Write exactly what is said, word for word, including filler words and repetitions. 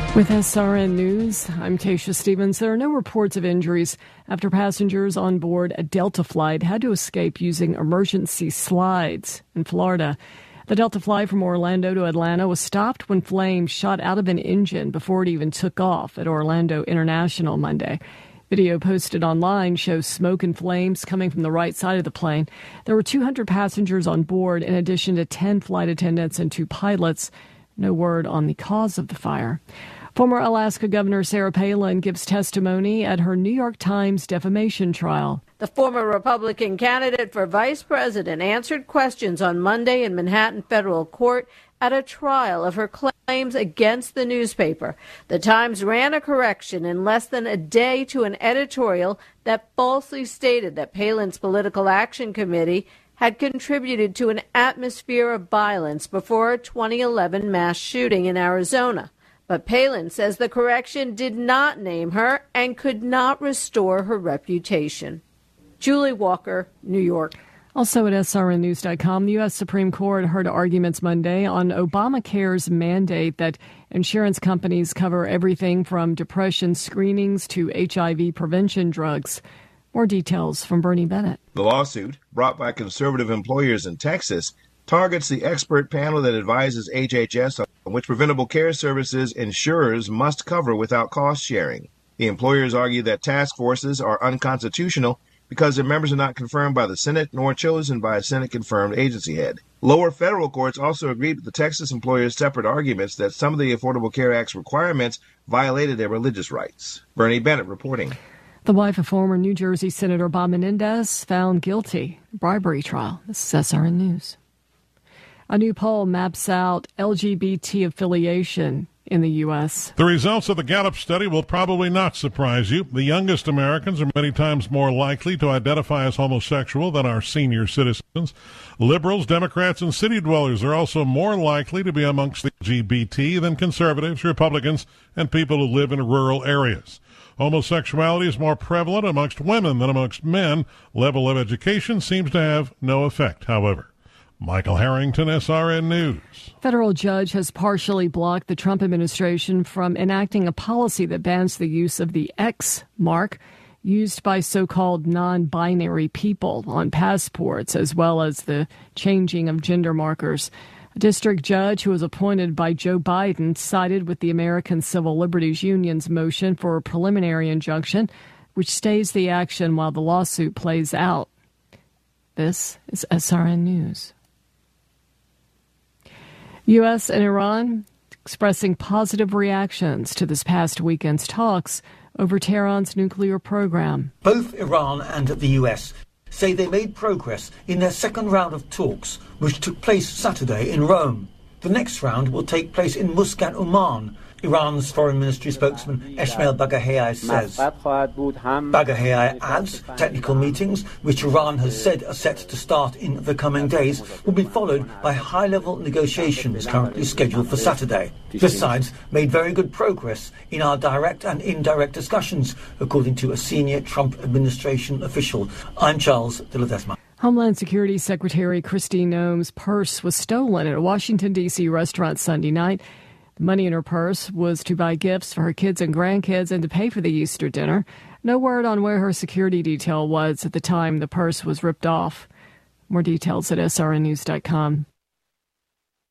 With S R N News, I'm Tasha Stevens. There are no reports of injuries after passengers on board a Delta flight had to escape using emergency slides in Florida. The Delta flight from Orlando to Atlanta was stopped when flames shot out of an engine before it even took off at Orlando International Monday. Video posted online shows smoke and flames coming from the right side of the plane. There were two hundred passengers on board, in addition to ten flight attendants and two pilots. No word on the cause of the fire. Former Alaska Governor Sarah Palin gives testimony at her New York Times defamation trial. The former Republican candidate for vice president answered questions on Monday in Manhattan federal court at a trial of her claims against the newspaper. The Times ran a correction in less than a day to an editorial that falsely stated that Palin's Political Action Committee had contributed to an atmosphere of violence before a twenty eleven mass shooting in Arizona. But Palin says the correction did not name her and could not restore her reputation. Julie Walker, New York. Also at S R N news dot com, the U S Supreme Court heard arguments Monday on Obamacare's mandate that insurance companies cover everything from depression screenings to H I V prevention drugs. More details from Bernie Bennett. The lawsuit, brought by conservative employers in Texas, targets the expert panel that advises H H S on which preventable care services insurers must cover without cost sharing. The employers argue that task forces are unconstitutional because their members are not confirmed by the Senate nor chosen by a Senate-confirmed agency head. Lower federal courts also agreed with the Texas employers' separate arguments that some of the Affordable Care Act's requirements violated their religious rights. Bernie Bennett reporting. The wife of former New Jersey Senator Bob Menendez found guilty in a bribery trial. This is S R N News. A new poll maps out L G B T affiliation in the U S. The results of the Gallup study will probably not surprise you. The youngest Americans are many times more likely to identify as homosexual than our senior citizens. Liberals, Democrats, and city dwellers are also more likely to be amongst the L G B T than conservatives, Republicans, and people who live in rural areas. Homosexuality is more prevalent amongst women than amongst men. Level of education seems to have no effect, however. Michael Harrington, S R N News. Federal judge has partially blocked the Trump administration from enacting a policy that bans the use of the X mark used by so-called non-binary people on passports, as well as the changing of gender markers. A district judge who was appointed by Joe Biden sided with the American Civil Liberties Union's motion for a preliminary injunction, which stays the action while the lawsuit plays out. This is S R N News. U S and Iran expressing positive reactions to this past weekend's talks over Tehran's nuclear program. Both Iran and the U S say they made progress in their second round of talks, which took place Saturday in Rome. The next round will take place in Muscat, Oman. Iran's foreign ministry spokesman Esmail Baghaei says. Baghaei adds technical meetings, which Iran has said are set to start in the coming days, will be followed by high-level negotiations currently scheduled for Saturday. The sides made very good progress in our direct and indirect discussions, according to a senior Trump administration official. I'm Charles de Ledesma. Homeland Security Secretary Kristi Noem's purse was stolen at a Washington, D C restaurant Sunday night. The money in her purse was to buy gifts for her kids and grandkids and to pay for the Easter dinner. No word on where her security detail was at the time the purse was ripped off. More details at S R N news dot com.